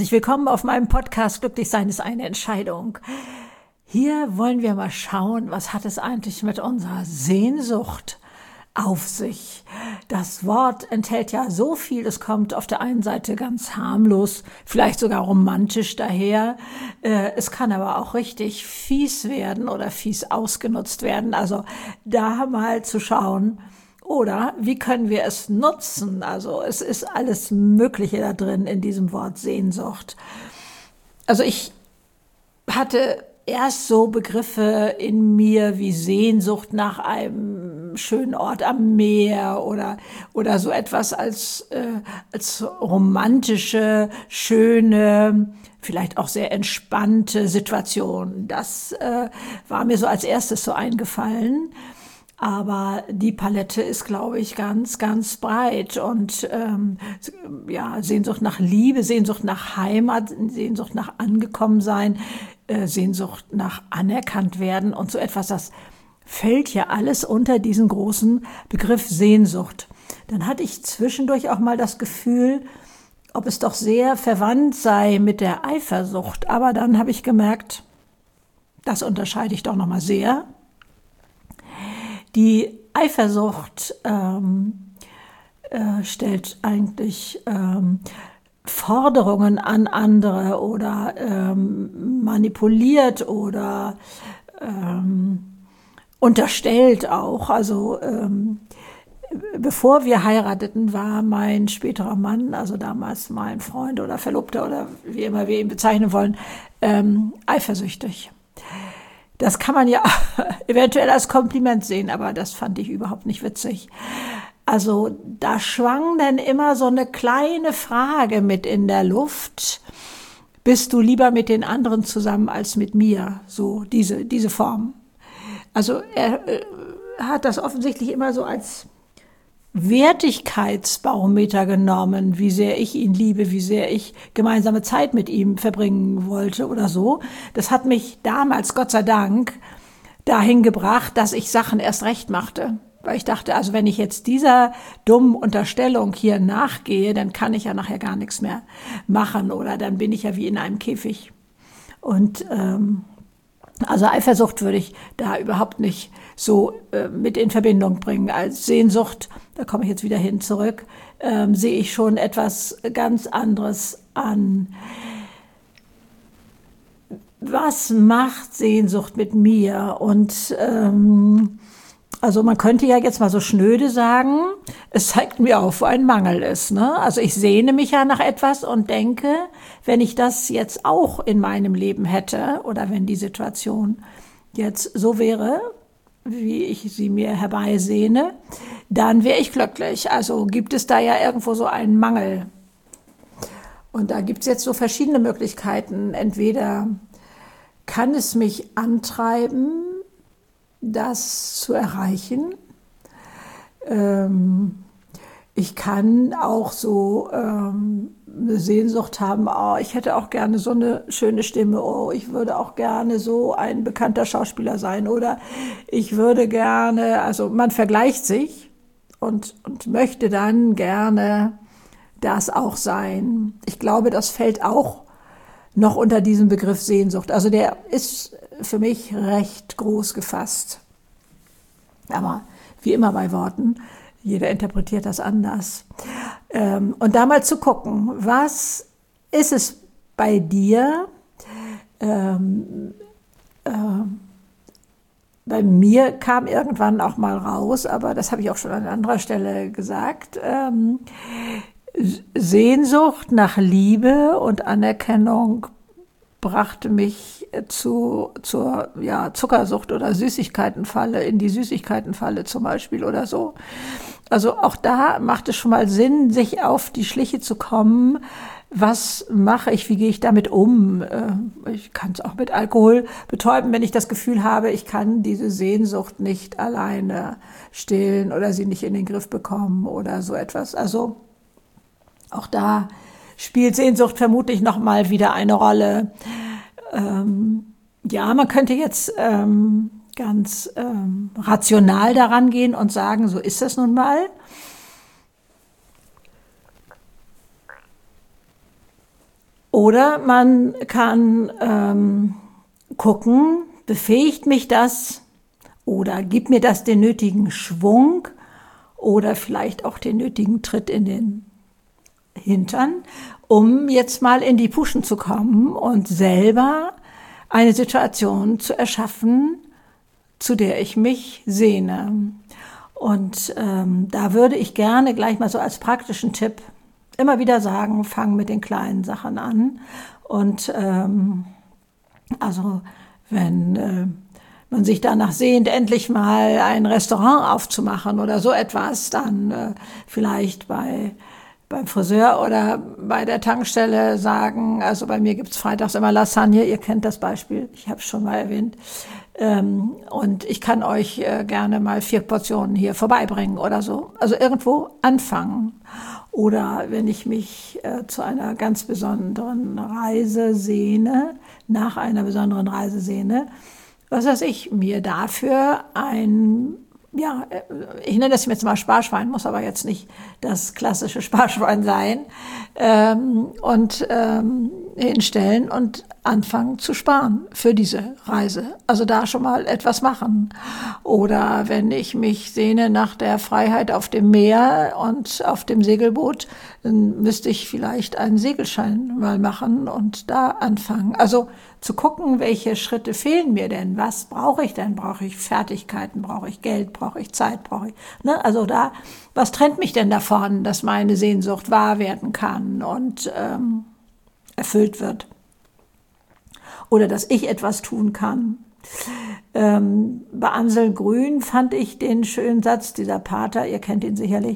Herzlich willkommen auf meinem Podcast Glücklich sein ist eine Entscheidung. Hier wollen wir mal schauen, was hat es eigentlich mit unserer Sehnsucht auf sich. Das Wort enthält ja so viel, es kommt auf der einen Seite ganz harmlos, vielleicht sogar romantisch daher. Es kann aber auch richtig fies werden oder fies ausgenutzt werden. Also da mal zu schauen, oder wie können wir es nutzen? Also es ist alles Mögliche da drin in diesem Wort Sehnsucht. Also ich hatte erst so Begriffe in mir wie Sehnsucht nach einem schönen Ort am Meer oder so etwas als romantische, schöne, vielleicht auch sehr entspannte Situation. Das war mir so als erstes so eingefallen. Aber die Palette ist, glaube ich, ganz, ganz breit und Sehnsucht nach Liebe, Sehnsucht nach Heimat, Sehnsucht nach Angekommensein, Sehnsucht nach anerkannt werden und so etwas, das fällt ja alles unter diesen großen Begriff Sehnsucht. Dann hatte ich zwischendurch auch mal das Gefühl, ob es doch sehr verwandt sei mit der Eifersucht, aber dann habe ich gemerkt, das unterscheide ich doch noch mal sehr. Die Eifersucht stellt eigentlich Forderungen an andere oder manipuliert oder unterstellt auch. Also bevor wir heirateten, war mein späterer Mann, also damals mein Freund oder Verlobter oder wie immer wir ihn bezeichnen wollen, eifersüchtig. Das kann man ja eventuell als Kompliment sehen, aber das fand ich überhaupt nicht witzig. Also da schwang dann immer so eine kleine Frage mit in der Luft. Bist du lieber mit den anderen zusammen als mit mir? So diese Form. Also er hat das offensichtlich immer so als Wertigkeitsbarometer genommen, wie sehr ich ihn liebe, wie sehr ich gemeinsame Zeit mit ihm verbringen wollte oder so. Das hat mich damals, Gott sei Dank, dahin gebracht, dass ich Sachen erst recht machte. Weil ich dachte, also wenn ich jetzt dieser dummen Unterstellung hier nachgehe, dann kann ich ja nachher gar nichts mehr machen oder dann bin ich ja wie in einem Käfig. Und also Eifersucht würde ich da überhaupt nicht so mit in Verbindung bringen. Als Sehnsucht, da komme ich jetzt wieder hin zurück, sehe ich schon etwas ganz anderes an. Was macht Sehnsucht mit mir? Und also man könnte ja jetzt mal so schnöde sagen, es zeigt mir auf, wo ein Mangel ist. Ne? Also ich sehne mich ja nach etwas und denke, wenn ich das jetzt auch in meinem Leben hätte oder wenn die Situation jetzt so wäre, wie ich sie mir herbeisehne, dann wäre ich glücklich. Also gibt es da ja irgendwo so einen Mangel. Und da gibt es jetzt so verschiedene Möglichkeiten. Entweder kann es mich antreiben, das zu erreichen. Ich kann auch so eine Sehnsucht haben, oh, ich hätte auch gerne so eine schöne Stimme, oh, ich würde auch gerne so ein bekannter Schauspieler sein oder ich würde gerne, also man vergleicht sich und möchte dann gerne das auch sein. Ich glaube, das fällt auch noch unter diesem Begriff Sehnsucht. Also der ist für mich recht groß gefasst. Aber wie immer bei Worten, jeder interpretiert das anders. Und da mal zu gucken, was ist es bei dir? Bei mir kam irgendwann auch mal raus, aber das habe ich auch schon an anderer Stelle gesagt, Sehnsucht nach Liebe und Anerkennung brachte mich zur Zuckersucht oder Süßigkeitenfalle, in die Süßigkeitenfalle zum Beispiel oder so. Also auch da macht es schon mal Sinn, sich auf die Schliche zu kommen. Was mache ich, wie gehe ich damit um? Ich kann es auch mit Alkohol betäuben, wenn ich das Gefühl habe, ich kann diese Sehnsucht nicht alleine stillen oder sie nicht in den Griff bekommen oder so etwas. Also auch da spielt Sehnsucht vermutlich noch mal wieder eine Rolle. Man könnte jetzt ganz rational daran gehen und sagen, so ist das nun mal. Oder man kann gucken, befähigt mich das oder gibt mir das den nötigen Schwung oder vielleicht auch den nötigen Tritt in den Hintern, um jetzt mal in die Puschen zu kommen und selber eine Situation zu erschaffen, zu der ich mich sehne. Und da würde ich gerne gleich mal so als praktischen Tipp immer wieder sagen, fang mit den kleinen Sachen an. Und also wenn man sich danach sehnt, endlich mal ein Restaurant aufzumachen oder so etwas, dann vielleicht beim Friseur oder bei der Tankstelle sagen, also bei mir gibt's freitags immer Lasagne, ihr kennt das Beispiel, ich habe es schon mal erwähnt. Und ich kann euch gerne mal 4 Portionen hier vorbeibringen oder so. Also irgendwo anfangen. Oder wenn ich mich zu einer ganz besonderen Reise sehne, nach einer besonderen Reise sehne, was weiß ich, mir dafür ich nenne das jetzt mal Sparschwein, muss aber jetzt nicht das klassische Sparschwein sein, hinstellen und anfangen zu sparen für diese Reise. Also da schon mal etwas machen. Oder wenn ich mich sehne nach der Freiheit auf dem Meer und auf dem Segelboot, dann müsste ich vielleicht einen Segelschein mal machen und da anfangen. Also zu gucken, welche Schritte fehlen mir denn? Was brauche ich denn? Brauche ich Fertigkeiten? Brauche ich Geld? Brauche ich Zeit? Also da, was trennt mich denn davon, dass meine Sehnsucht wahr werden kann und erfüllt wird? Oder dass ich etwas tun kann. Bei Ansel Grün fand ich den schönen Satz, dieser Pater, ihr kennt ihn sicherlich,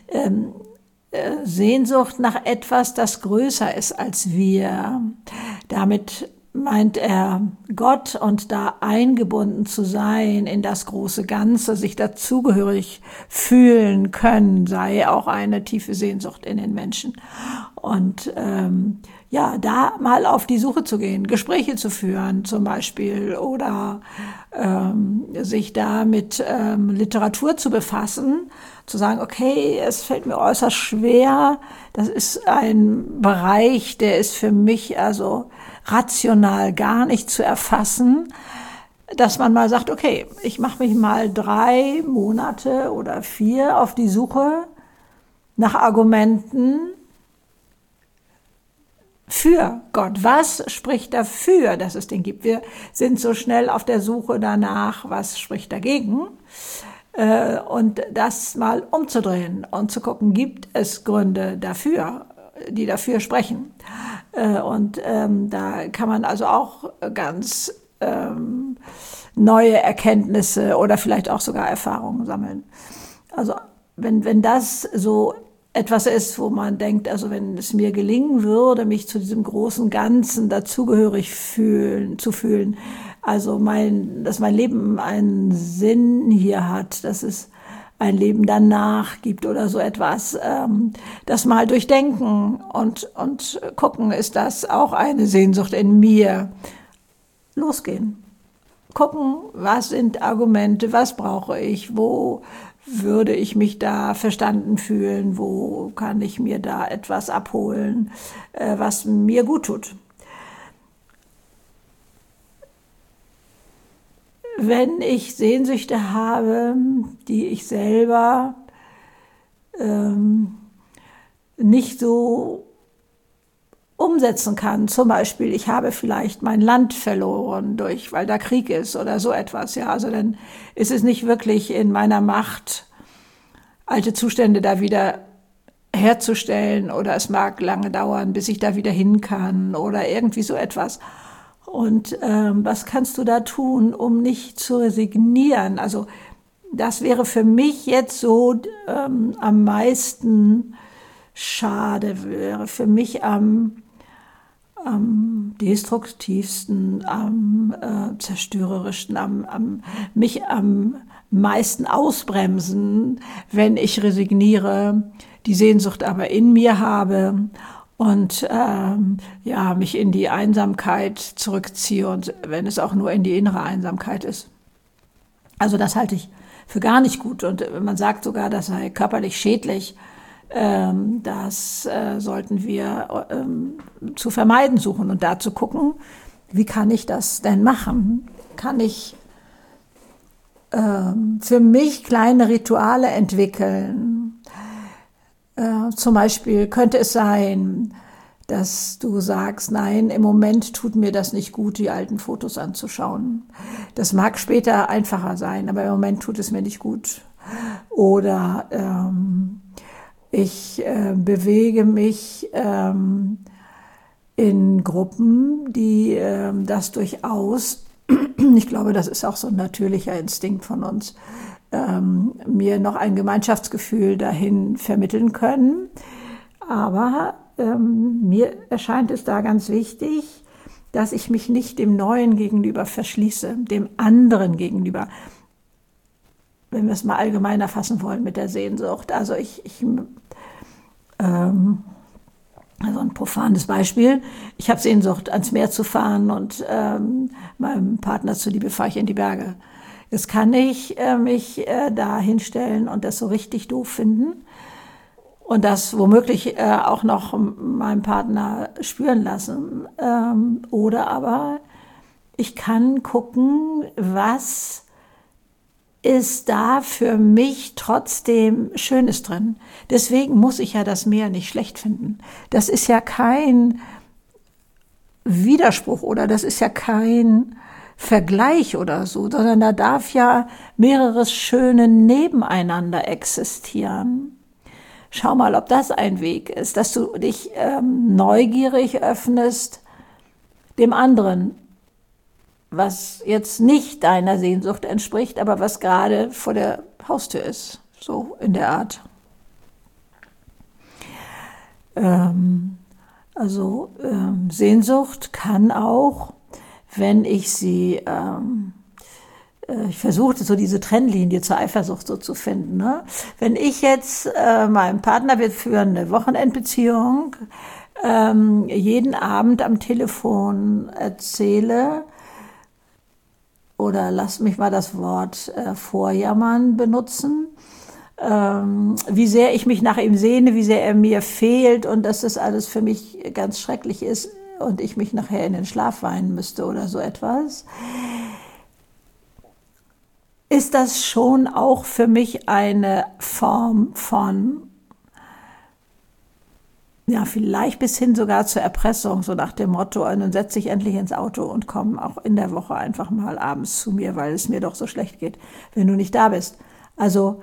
Sehnsucht nach etwas, das größer ist als wir. Damit meint er Gott und da eingebunden zu sein in das große Ganze, sich dazugehörig fühlen können, sei auch eine tiefe Sehnsucht in den Menschen. Und da mal auf die Suche zu gehen, Gespräche zu führen zum Beispiel oder sich da mit Literatur zu befassen, zu sagen, okay, es fällt mir äußerst schwer, das ist ein Bereich, der ist für mich also rational gar nicht zu erfassen, dass man mal sagt, okay, ich mache mich mal 3 Monate oder 4 auf die Suche nach Argumenten für Gott. Was spricht dafür, dass es den gibt? Wir sind so schnell auf der Suche danach, was spricht dagegen? Und das mal umzudrehen und zu gucken, gibt es Gründe dafür, die dafür sprechen. Da kann man also auch ganz neue Erkenntnisse oder vielleicht auch sogar Erfahrungen sammeln. Also wenn das so etwas ist, wo man denkt, also wenn es mir gelingen würde, mich zu diesem großen Ganzen dazugehörig zu fühlen, also dass mein Leben einen Sinn hier hat, dass es ein Leben danach gibt oder so etwas, das mal durchdenken und gucken, ist das auch eine Sehnsucht in mir? Losgehen. Gucken, was sind Argumente, was brauche ich, wo würde ich mich da verstanden fühlen, wo kann ich mir da etwas abholen, was mir gut tut. Wenn ich Sehnsüchte habe, die ich selber nicht so umsetzen kann, zum Beispiel, ich habe vielleicht mein Land verloren weil da Krieg ist oder so etwas, ja, also dann ist es nicht wirklich in meiner Macht, alte Zustände da wieder herzustellen oder es mag lange dauern, bis ich da wieder hin kann oder irgendwie so etwas. Und was kannst du da tun, um nicht zu resignieren? Also das wäre für mich jetzt so am meisten schade, wäre für mich am destruktivsten, am zerstörerischsten, mich am meisten ausbremsen, wenn ich resigniere, die Sehnsucht aber in mir habe und mich in die Einsamkeit zurückziehe und wenn es auch nur in die innere Einsamkeit ist. Also das halte ich für gar nicht gut und man sagt sogar, das sei körperlich schädlich, Das sollten wir zu vermeiden suchen und da zu gucken, wie kann ich das denn machen? Kann ich für mich kleine Rituale entwickeln? Zum Beispiel könnte es sein, dass du sagst, nein, im Moment tut mir das nicht gut, die alten Fotos anzuschauen. Das mag später einfacher sein, aber im Moment tut es mir nicht gut. Oder ich bewege mich in Gruppen, die das durchaus, ich glaube, das ist auch so ein natürlicher Instinkt von uns, mir noch ein Gemeinschaftsgefühl dahin vermitteln können. Aber mir erscheint es da ganz wichtig, dass ich mich nicht dem Neuen gegenüber verschließe, dem anderen gegenüber, wenn wir es mal allgemeiner fassen wollen mit der Sehnsucht. Also also ein profanes Beispiel. Ich habe Sehnsucht, ans Meer zu fahren und meinem Partner zuliebe fahre ich in die Berge. Jetzt kann ich mich da hinstellen und das so richtig doof finden und das womöglich auch noch meinem Partner spüren lassen. Oder aber ich kann gucken, was ist da für mich trotzdem Schönes drin. Deswegen muss ich ja das Meer nicht schlecht finden. Das ist ja kein Widerspruch oder das ist ja kein Vergleich oder so, sondern da darf ja mehreres Schöne nebeneinander existieren. Schau mal, ob das ein Weg ist, dass du dich neugierig öffnest dem anderen, was jetzt nicht deiner Sehnsucht entspricht, aber was gerade vor der Haustür ist, so in der Art. Sehnsucht kann auch, wenn ich sie, ich versuchte so diese Trennlinie zur Eifersucht so zu finden. Ne? Wenn ich jetzt meinem Partner, wir führen eine Wochenendbeziehung, jeden Abend am Telefon erzähle, oder lass mich mal das Wort vorjammern benutzen, wie sehr ich mich nach ihm sehne, wie sehr er mir fehlt und dass das alles für mich ganz schrecklich ist und ich mich nachher in den Schlaf weinen müsste oder so etwas, ist das schon auch für mich eine Form von, ja, vielleicht bis hin sogar zur Erpressung, so nach dem Motto, dann setze ich endlich ins Auto und komme auch in der Woche einfach mal abends zu mir, weil es mir doch so schlecht geht, wenn du nicht da bist. Also,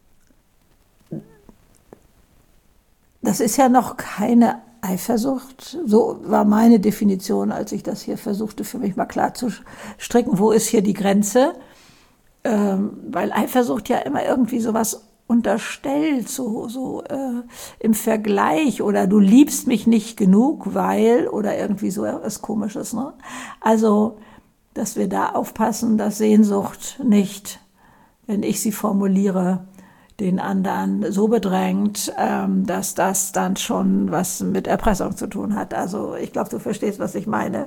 das ist ja noch keine Eifersucht. So war meine Definition, als ich das hier versuchte, für mich mal klar zu stricken, wo ist hier die Grenze? Weil Eifersucht ja immer irgendwie sowas unterstellt, so im Vergleich oder du liebst mich nicht genug, weil oder irgendwie so etwas Komisches. Ne? Also, dass wir da aufpassen, dass Sehnsucht nicht, wenn ich sie formuliere, den anderen so bedrängt, dass das dann schon was mit Erpressung zu tun hat. Also ich glaube, du verstehst, was ich meine.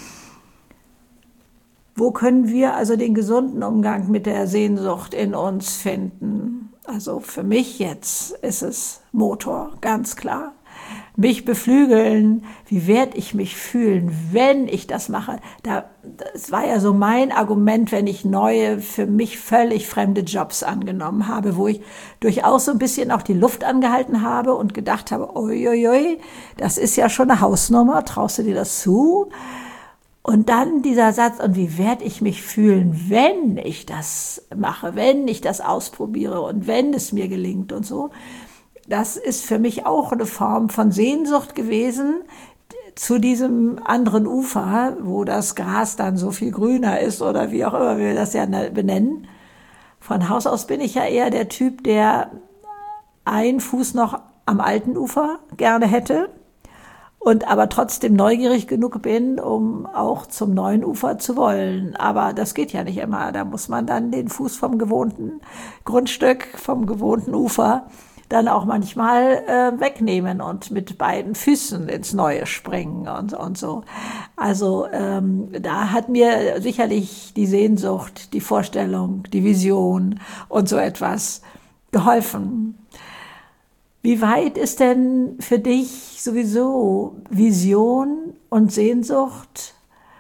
Wo können wir also den gesunden Umgang mit der Sehnsucht in uns finden? Also für mich jetzt ist es Motor, ganz klar. Mich beflügeln, wie werde ich mich fühlen, wenn ich das mache? Das war ja so mein Argument, wenn ich neue, für mich völlig fremde Jobs angenommen habe, wo ich durchaus so ein bisschen auch die Luft angehalten habe und gedacht habe, uiuiui, das ist ja schon eine Hausnummer, traust du dir das zu? Und dann dieser Satz, und wie werde ich mich fühlen, wenn ich das mache, wenn ich das ausprobiere und wenn es mir gelingt und so. Das ist für mich auch eine Form von Sehnsucht gewesen zu diesem anderen Ufer, wo das Gras dann so viel grüner ist oder wie auch immer wir das ja benennen. Von Haus aus bin ich ja eher der Typ, der einen Fuß noch am alten Ufer gerne hätte und aber trotzdem neugierig genug bin, um auch zum neuen Ufer zu wollen. Aber das geht ja nicht immer. Da muss man dann den Fuß vom gewohnten Grundstück, vom gewohnten Ufer dann auch manchmal wegnehmen und mit beiden Füßen ins Neue springen und so. Also da hat mir sicherlich die Sehnsucht, die Vorstellung, die Vision und so etwas geholfen. Wie weit ist denn für dich sowieso Vision und Sehnsucht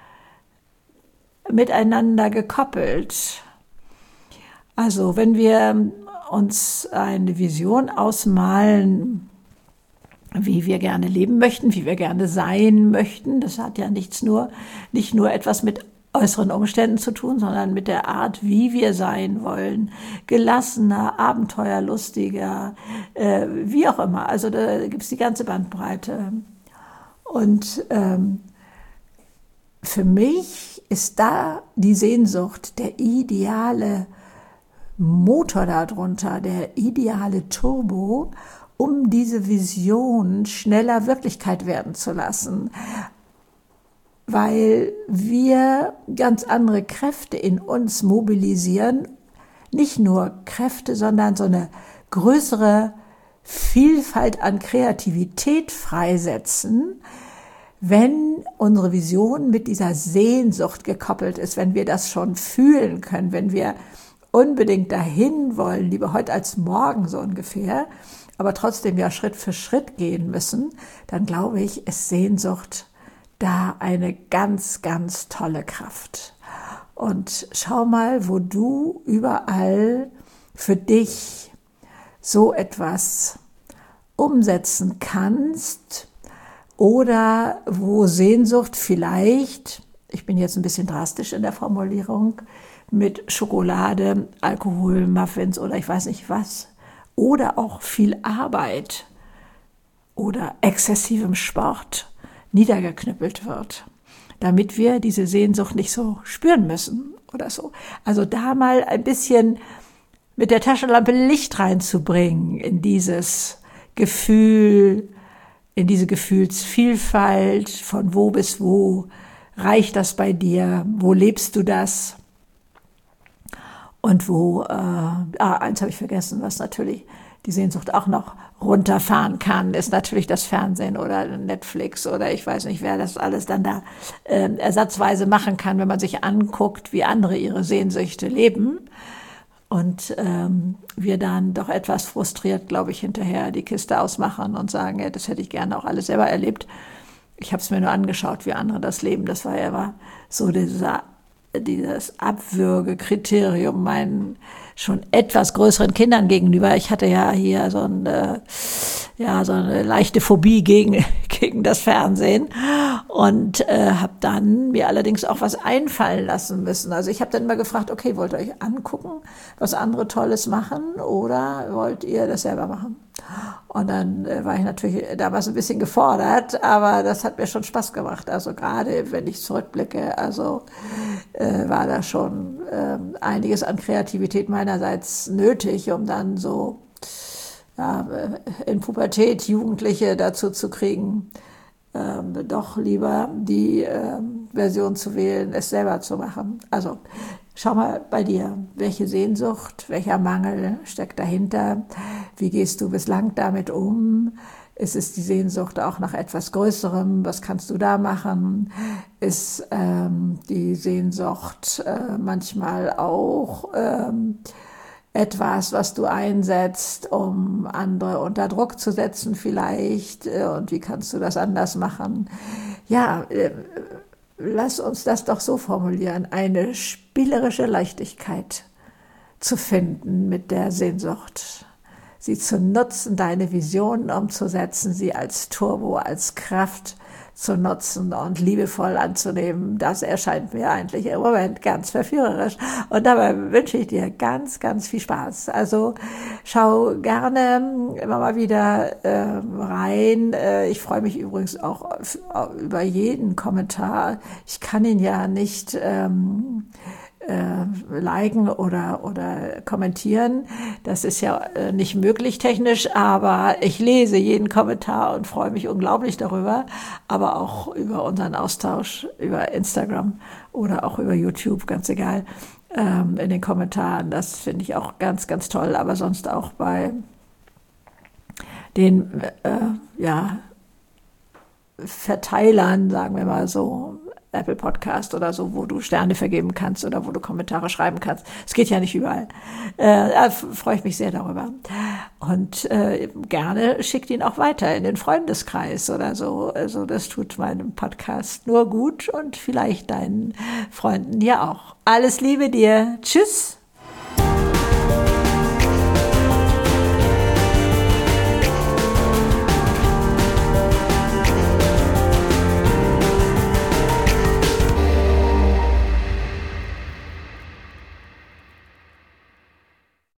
miteinander gekoppelt? Also wenn wir uns eine Vision ausmalen, wie wir gerne leben möchten, wie wir gerne sein möchten, das hat ja nicht nur etwas mit äußeren Umständen zu tun, sondern mit der Art, wie wir sein wollen. Gelassener, abenteuerlustiger, wie auch immer. Also da gibt es die ganze Bandbreite. Und für mich ist da die Sehnsucht der ideale Motor darunter, der ideale Turbo, um diese Vision schneller Wirklichkeit werden zu lassen, weil wir ganz andere Kräfte in uns mobilisieren, nicht nur Kräfte, sondern so eine größere Vielfalt an Kreativität freisetzen, wenn unsere Vision mit dieser Sehnsucht gekoppelt ist, wenn wir das schon fühlen können, wenn wir unbedingt dahin wollen, lieber heute als morgen so ungefähr, aber trotzdem ja Schritt für Schritt gehen müssen, dann glaube ich, ist Sehnsucht da eine ganz, ganz tolle Kraft. Und schau mal, wo du überall für dich so etwas umsetzen kannst oder wo Sehnsucht vielleicht, ich bin jetzt ein bisschen drastisch in der Formulierung, mit Schokolade, Alkohol, Muffins oder ich weiß nicht was, oder auch viel Arbeit oder exzessivem Sport niedergeknüppelt wird, damit wir diese Sehnsucht nicht so spüren müssen oder so. Also da mal ein bisschen mit der Taschenlampe Licht reinzubringen in dieses Gefühl, in diese Gefühlsvielfalt, von wo bis wo reicht das bei dir, wo lebst du das? Und wo, eins habe ich vergessen, was natürlich die Sehnsucht auch noch runterfahren kann, ist natürlich das Fernsehen oder Netflix oder ich weiß nicht, wer das alles dann da ersatzweise machen kann, wenn man sich anguckt, wie andere ihre Sehnsüchte leben. Und wir dann doch etwas frustriert, glaube ich, hinterher die Kiste ausmachen und sagen, ja, das hätte ich gerne auch alles selber erlebt. Ich habe es mir nur angeschaut, wie andere das leben. Das war ja immer so dieses Abwürgekriterium meinen schon etwas größeren Kindern gegenüber. Ich hatte ja hier so eine leichte Phobie gegen das Fernsehen und habe dann mir allerdings auch was einfallen lassen müssen. Also ich habe dann mal gefragt, okay, wollt ihr euch angucken, was andere Tolles machen oder wollt ihr das selber machen? Und dann war ich natürlich damals ein bisschen gefordert, aber das hat mir schon Spaß gemacht. Also gerade wenn ich zurückblicke, also war da schon einiges an Kreativität meinerseits nötig, um dann so in Pubertät Jugendliche dazu zu kriegen, doch lieber die Version zu wählen, es selber zu machen. Also schau mal bei dir, welche Sehnsucht, welcher Mangel steckt dahinter? Wie gehst du bislang damit um? Ist es die Sehnsucht auch nach etwas Größerem? Was kannst du da machen? Ist die Sehnsucht manchmal auch etwas, was du einsetzt, um andere unter Druck zu setzen vielleicht? Und wie kannst du das anders machen? Ja, lass uns das doch so formulieren, eine spielerische Leichtigkeit zu finden mit der Sehnsucht. Sie zu nutzen, deine Visionen umzusetzen, sie als Turbo, als Kraft zu nutzen und liebevoll anzunehmen, das erscheint mir eigentlich im Moment ganz verführerisch. Und dabei wünsche ich dir ganz, ganz viel Spaß. Also schau gerne immer mal wieder rein. Ich freue mich übrigens auch über jeden Kommentar. Ich kann ihn ja nicht liken oder kommentieren. Das ist ja nicht möglich technisch, aber ich lese jeden Kommentar und freue mich unglaublich darüber, aber auch über unseren Austausch über Instagram oder auch über YouTube, ganz egal, in den Kommentaren. Das finde ich auch ganz, ganz toll, aber sonst auch bei den Verteilern, sagen wir mal so, Apple Podcast oder so, wo du Sterne vergeben kannst oder wo du Kommentare schreiben kannst. Es geht ja nicht überall. Freue ich mich sehr darüber. Und gerne schickt ihn auch weiter in den Freundeskreis oder so. Also das tut meinem Podcast nur gut und vielleicht deinen Freunden ja auch. Alles Liebe dir. Tschüss.